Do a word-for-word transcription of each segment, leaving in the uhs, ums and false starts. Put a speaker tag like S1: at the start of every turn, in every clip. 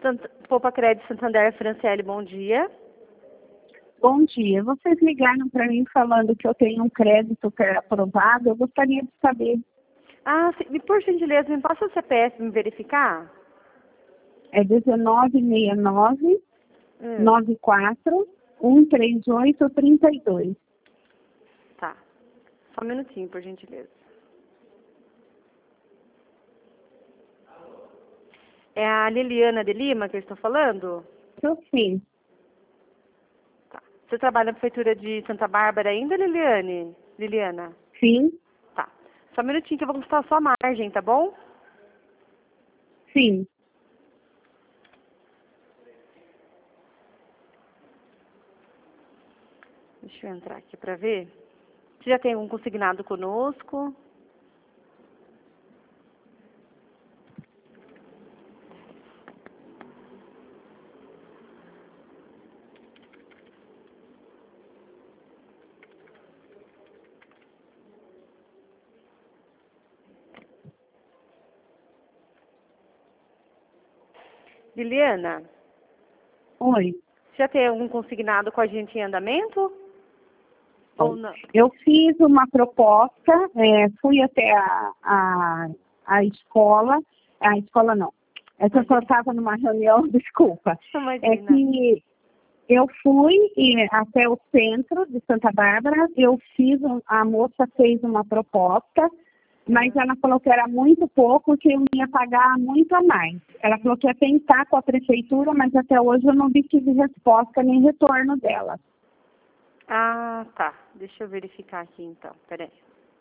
S1: Sant... Poupa Crédito Santander, Franciele, bom dia.
S2: Bom dia. Vocês ligaram para mim falando que eu tenho um crédito que é aprovado. Eu gostaria de saber.
S1: Ah, sim. Por gentileza, me passa o C P F para me verificar?
S2: É dezenove sessenta e nove,
S1: Hum.
S2: noventa e quatro, cento e trinta e oito, trinta e dois.
S1: Tá. Só um minutinho, por gentileza. É a Liliana de Lima que eu estou falando?
S2: Eu sim.
S1: Tá. Você trabalha na Prefeitura de Santa Bárbara ainda, Liliane? Liliana?
S2: Sim.
S1: Tá. Só um minutinho que eu vou consultar a sua margem, tá bom?
S2: Sim.
S1: Deixa eu entrar aqui para ver. Você já tem um consignado conosco? Liliana,
S2: Oi.
S1: já tem algum consignado com a gente em andamento? Ou não?
S2: Eu fiz uma proposta, é, fui até a, a, a escola, a escola não, é que eu só estava numa reunião, desculpa.
S1: Imagina.
S2: É que eu fui e, até o centro de Santa Bárbara, eu fiz, um, a moça fez uma proposta, mas ela falou que era muito pouco, que eu ia pagar muito a mais. Ela falou que ia tentar com a prefeitura, mas até hoje eu não vi que tive resposta nem retorno dela.
S1: Ah, tá. Deixa eu verificar aqui então. Peraí.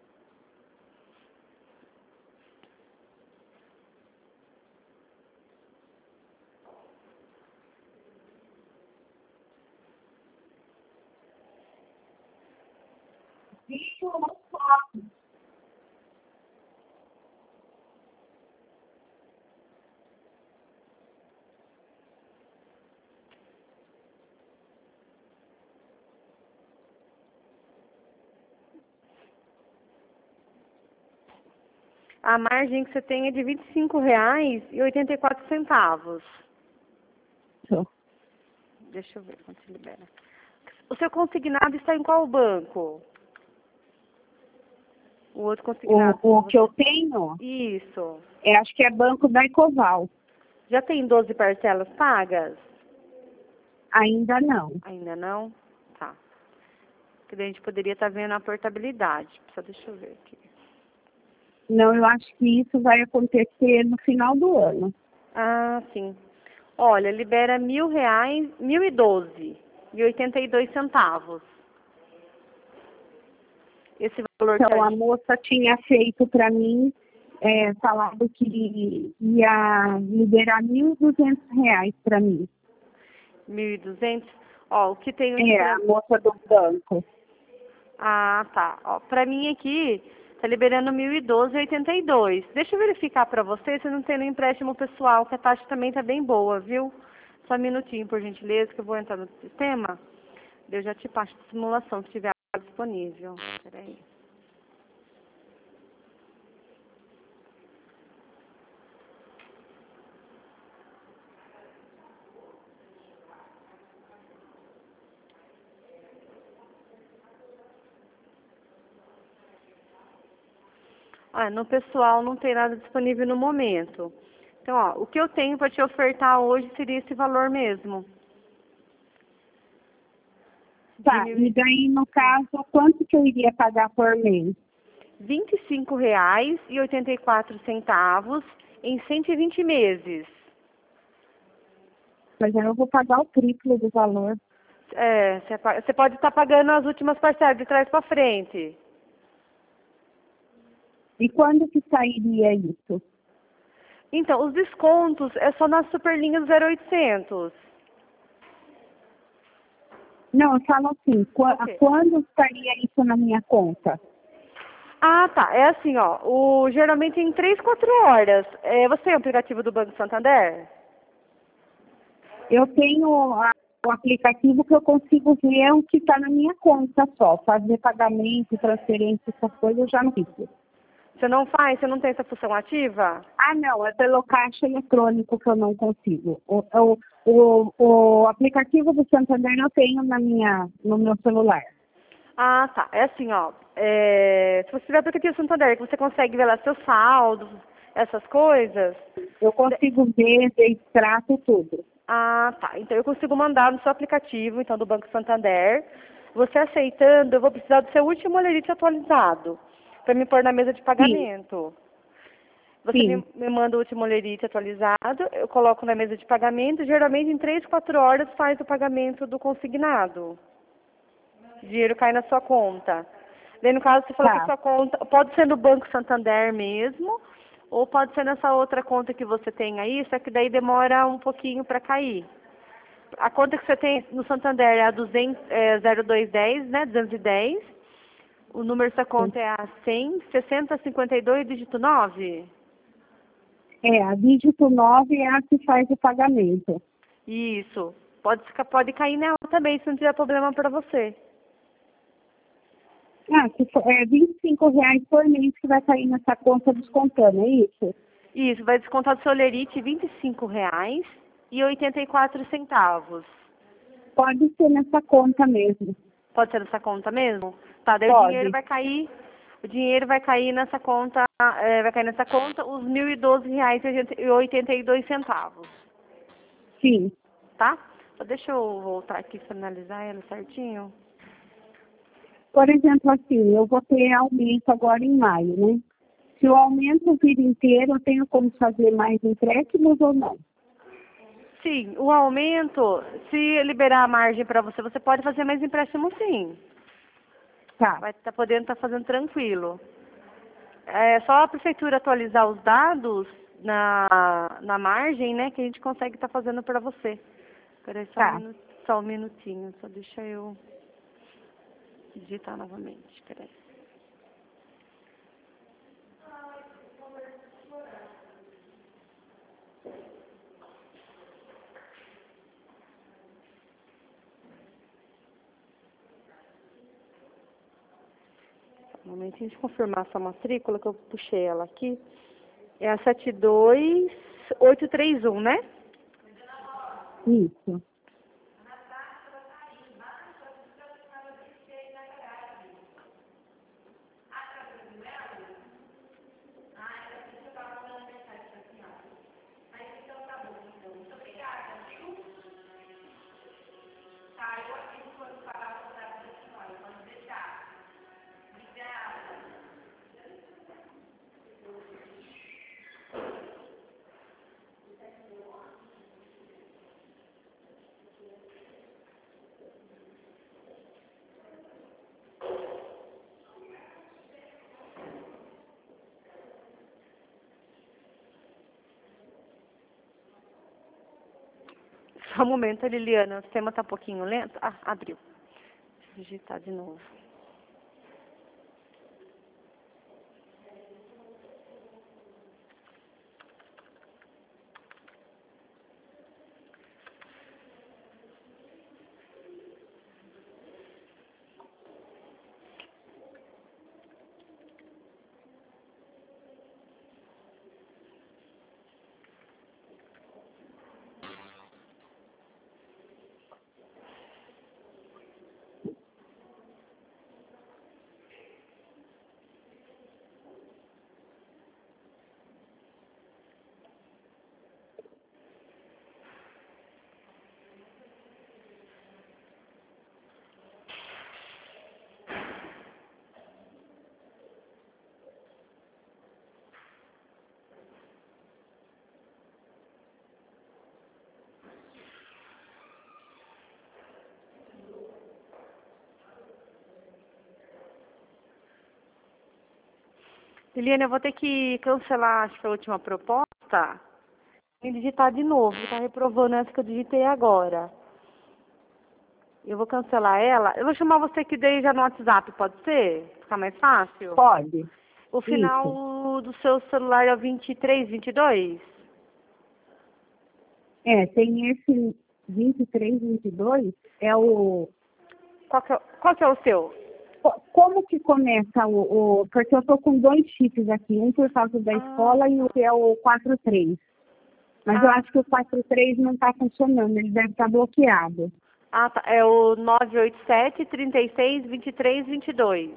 S1: A margem que você tem é de vinte e cinco reais e oitenta e quatro centavos. Deixa eu ver quanto se libera. O seu consignado está em qual banco? O outro consignado.
S2: O, o que eu tenho,
S1: Isso.
S2: é, acho que é Banco da Ecoval.
S1: Já tem doze parcelas pagas?
S2: Ainda não.
S1: Ainda não? Tá. Porque daí a gente poderia estar vendo a portabilidade. Só deixa eu ver aqui.
S2: Não, eu acho que isso vai acontecer no final do ano.
S1: Ah, sim. Olha, libera mil reais, mil e doze e oitenta e dois centavos. Esse valor
S2: Então, a
S1: que
S2: moça tinha feito para mim, é, falado que ia liberar mil e duzentos reais para mim.
S1: mil e duzentos. Ó, o que tem aqui
S2: É,
S1: pra...
S2: a moça do banco.
S1: Ah, tá. Ó, pra mim aqui, tá liberando mil e doze e oitenta e dois. Deixa eu verificar pra você se não tem no empréstimo pessoal, que a taxa também tá bem boa, viu? Só um minutinho, por gentileza, que eu vou entrar no sistema. Eu já te passo a simulação, se tiver disponível. Peraí. Ah, no pessoal não tem nada disponível no momento. Então, ó, o que eu tenho para te ofertar hoje seria esse valor mesmo.
S2: Tá, e daí, no caso, quanto que eu iria pagar por mês?
S1: vinte e cinco reais e oitenta e quatro centavos em cento e vinte meses.
S2: Mas eu vou pagar o triplo do valor.
S1: É, você pode estar pagando as últimas parcelas de trás para frente.
S2: E quando que sairia isso?
S1: Então, os descontos é só na Superlinha do zero oitocentos.
S2: Não, eu falo assim, qu-
S1: Ok.
S2: quando estaria isso na minha conta?
S1: Ah, tá. É assim, ó. O, geralmente em três, quatro horas. É, você tem o aplicativo do Banco Santander?
S2: Eu tenho a- o aplicativo que eu consigo ver o que está na minha conta só. Fazer pagamento, transferência, essas coisas eu já não fiz.
S1: Você não faz? Você não tem essa função ativa?
S2: Ah, não, é pelo caixa eletrônico que eu não consigo. O, o, o, o aplicativo do Santander eu tenho na minha, no meu celular.
S1: Ah, tá. É assim, ó. É, se você tiver aplicativo Santander, que você consegue ver lá seu saldo, essas coisas.
S2: Eu consigo ver, ver extrato tudo.
S1: Ah, tá. Então eu consigo mandar no seu aplicativo, então, do Banco Santander. Você aceitando, eu vou precisar do seu último olerite atualizado, para me pôr na mesa de
S2: Sim,
S1: pagamento. Você me,
S2: sim.
S1: me manda o último olerite atualizado, eu coloco na mesa de pagamento, geralmente em três, quatro horas faz o pagamento do consignado. O dinheiro cai na sua conta. Daí, no caso, você falou que a
S2: Tá,
S1: sua conta pode ser no Banco Santander mesmo, ou pode ser nessa outra conta que você tem aí, só que daí demora um pouquinho para cair. A conta que você tem no Santander é a duzentos, é, zero dois dez, né? duzentos e dez. O número dessa conta é a cem, sessenta, cinquenta e dois, dígito nove.
S2: é, a dígito nove é a que faz o pagamento.
S1: Isso. Pode, ficar- pode cair nela também, se não tiver problema para você.
S2: Ah, se for, é vinte e cinco reais por mês que vai cair nessa conta descontando, é isso?
S1: Isso, vai descontar do seu lerite vinte e cinco reais e oitenta e quatro centavos.
S2: Pode ser nessa conta mesmo.
S1: Pode ser nessa conta mesmo? Tá, daí o dinheiro
S2: Pode.
S1: vai cair, o dinheiro vai cair nessa conta, é, vai cair nessa conta os mil e doze reais e oitenta e dois centavos,
S2: Sim.
S1: tá? Só deixa eu voltar aqui e finalizar ela certinho.
S2: Por exemplo, assim, eu vou ter aumento agora em maio, né? Se o aumento vir inteiro, eu tenho como fazer mais empréstimos ou não?
S1: Sim, o aumento, se liberar a margem para você, você pode fazer mais empréstimo sim.
S2: Tá,
S1: Vai estar podendo estar fazendo tranquilo. É só a prefeitura atualizar os dados na, na margem, né, que a gente consegue estar fazendo para você. Peraí, só um,
S2: tá.
S1: minu, só um minutinho, só deixa eu digitar novamente, peraí. Um momentinho de confirmar essa matrícula, que eu puxei ela aqui. É a sete dois oito três um, né?
S2: Isso.
S1: Só um momento, Liliana, o sistema está um pouquinho lento. Ah, abriu. Deixa eu digitar de novo. Liliana, eu vou ter que cancelar acho que a última proposta e digitar de novo. Está reprovando essa que eu digitei agora. Eu vou cancelar ela. Eu vou chamar você aqui daí já no WhatsApp, pode ser? Ficar mais fácil?
S2: Pode.
S1: O
S2: Isso.
S1: final do seu celular é o vinte e três, vinte e dois?
S2: É, tem esse vinte e três, vinte e dois, é o
S1: Qual que é, qual que é o seu?
S2: co- como que começa o, o... Porque eu tô com dois chips aqui, um por causa da
S1: Ah.
S2: escola e o que é o quatro três. Mas eu
S1: Ah.
S2: acho que o quatro três não está funcionando, ele deve estar bloqueado.
S1: Ah, tá. É o nove oito sete, trinta e seis, vinte e três, vinte e dois.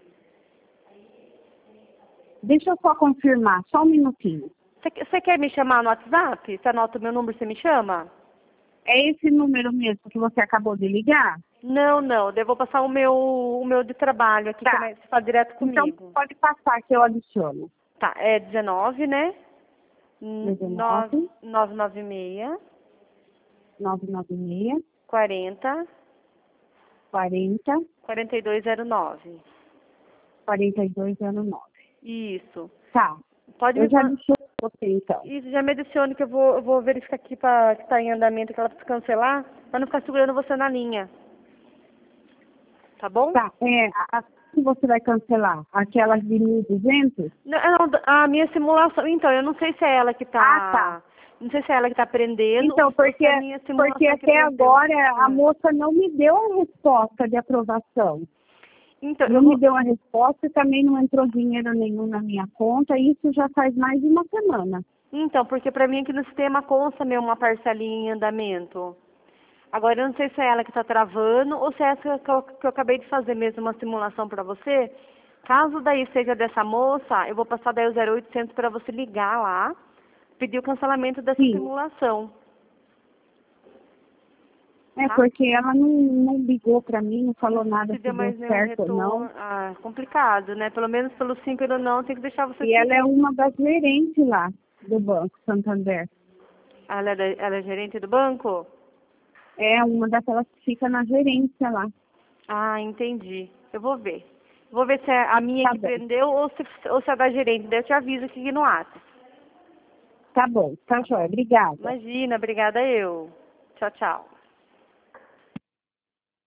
S2: Deixa eu só confirmar, só um minutinho.
S1: Você quer me chamar no WhatsApp? Você anota o meu número, você me chama?
S2: É esse número mesmo que você acabou de ligar?
S1: Não, não. Eu vou passar o meu, o meu de trabalho aqui,
S2: Tá.
S1: que é- você fala direto
S2: Então
S1: comigo.
S2: pode passar que eu adiciono.
S1: Tá, é dezenove, né?
S2: dezenove,
S1: nove nove seis,
S2: nove nove seis,
S1: quarenta,
S2: quarenta,
S1: quarenta e dois zero nove.
S2: quarenta e dois zero nove.
S1: Isso.
S2: Tá.
S1: Pode
S2: Eu
S1: me
S2: já
S1: mandar.
S2: adiciono você então.
S1: Isso, já me adicione que eu vou, eu vou verificar aqui para que está em andamento, que ela precisa cancelar, para não ficar segurando você na linha. Tá bom?
S2: Tá, é, a, a que você vai cancelar? Aquelas de mil e duzentos?
S1: Não, a minha simulação, então, eu não sei se é ela que tá.
S2: Ah, tá.
S1: Não sei se é ela que tá aprendendo.
S2: Então,
S1: ou
S2: porque,
S1: se é a minha simulação
S2: porque
S1: que
S2: até
S1: prendeu.
S2: agora a
S1: Ah.
S2: moça não me deu a resposta de aprovação.
S1: Então,
S2: Não
S1: eu
S2: me
S1: vou.
S2: deu a resposta e também não entrou dinheiro nenhum na minha conta. E isso já faz mais de uma semana.
S1: Então, porque pra mim aqui no sistema consta mesmo uma parcelinha em andamento. Agora, eu não sei se é ela que tá travando ou se é essa que eu, que eu acabei de fazer mesmo uma simulação pra você. Caso daí seja dessa moça, eu vou passar daí o zero oitocentos para você ligar lá, pedir o cancelamento dessa
S2: Sim.
S1: simulação.
S2: É
S1: Tá?
S2: porque ela não, não ligou para mim, não falou nada
S1: Se
S2: se
S1: deu
S2: deu
S1: mais nenhum
S2: certo ou
S1: retorno,
S2: não.
S1: ah, complicado, né? Pelo menos pelo cinco ou não, tem que deixar você
S2: E ela
S1: seguir.
S2: é uma das gerentes lá do Banco Santander.
S1: Ela é, da- ela é gerente do banco?
S2: É uma daquelas que fica na gerência lá.
S1: Ah, entendi. Eu vou ver. Vou ver se é a minha
S2: Tá
S1: que
S2: bom.
S1: prendeu ou se, ou se é da gerente. Daí eu te aviso aqui no WhatsApp.
S2: Tá bom, tá joia. Obrigada.
S1: Imagina, obrigada eu. Tchau, tchau.